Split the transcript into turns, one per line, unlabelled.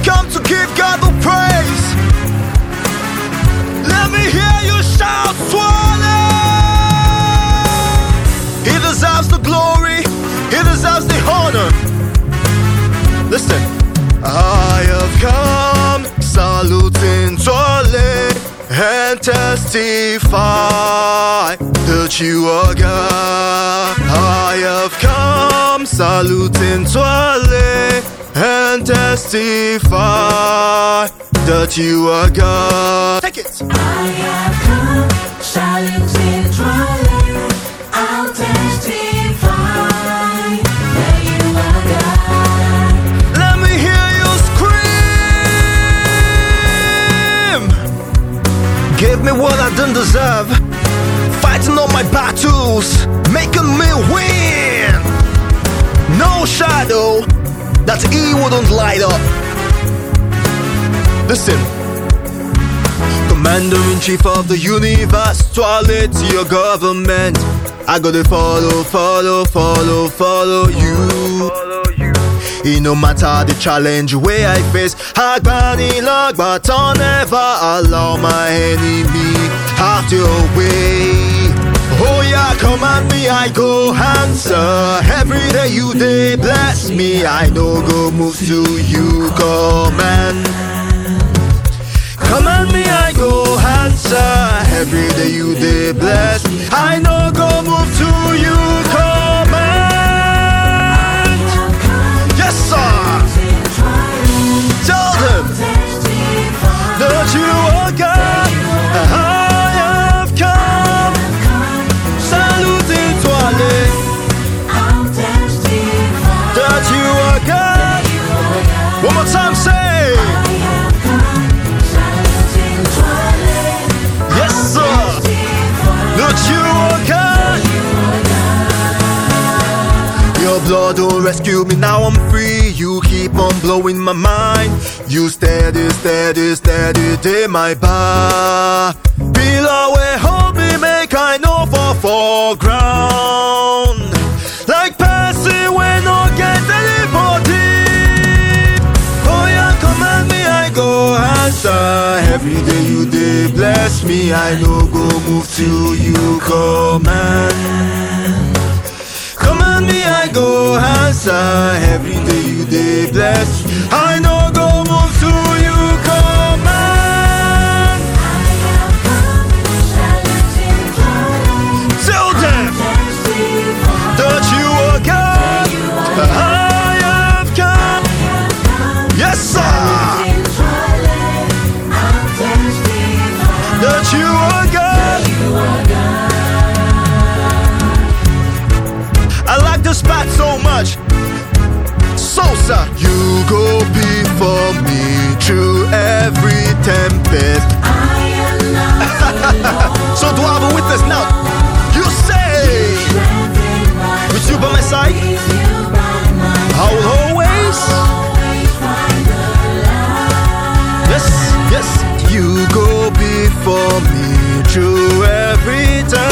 come to give God the praise. Let me hear you shout, swallow. He deserves the glory, he deserves the honor. Listen. I have come saluting Twale and testify that you are God. I have come saluting Twale and testify that you are God. Take it.
I have come saluting Twale, I'll testify that you are God.
Let me hear you scream. Give me what I didn't deserve, fighting all my battles, making me win. No shadow that he wouldn't light up. Listen. Commander-in-chief of the universe, Twale to your government. I gotta follow you. It no matter the challenge where I face, I granny luck, but I'll never allow my enemy out your way. Oh yeah, command me, I go answer. Every day you dey bless me, I no go move to you, command. Command me, I go answer. Every day you dey bless me, I no go move to you, command. Yes sir. Tell them that you are God. I have come saluting Twale that you are God. One more time, say. Yes sir. That you are God. Your blood will rescue me, now I'm free. You keep on blowing my mind. You steady, day my bar. Below where hold me, make I know for ground. Like passing when no get anybody. Oh yeah, command me, I go answer. Every day you dey bless me, I no go move to you, command. Command me, I go answer. Every day you dey bless me, I no go move to you, command. Tell them that you are God. I have come. Yes sir. That you are God. I like this spot so much. Sosa, you go before me through every tempest. So do I have a witness now? You say, with you by my side, I will always. Yes, you go before me through every time.